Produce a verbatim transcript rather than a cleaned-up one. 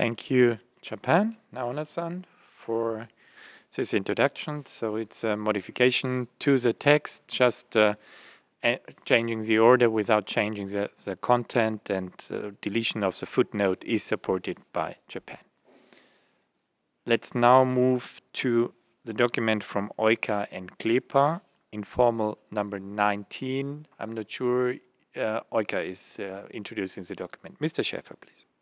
Thank you, Japan, Naona-san, for this introduction. So it's a modification to the text, just uh, changing the order without changing the, the content, and uh, deletion of the footnote is supported by Japan. Let's now move to the document from Oika and Klepa, informal number nineteen. I'm not sure uh, Oika is uh, introducing the document. Mister Schäfer, please.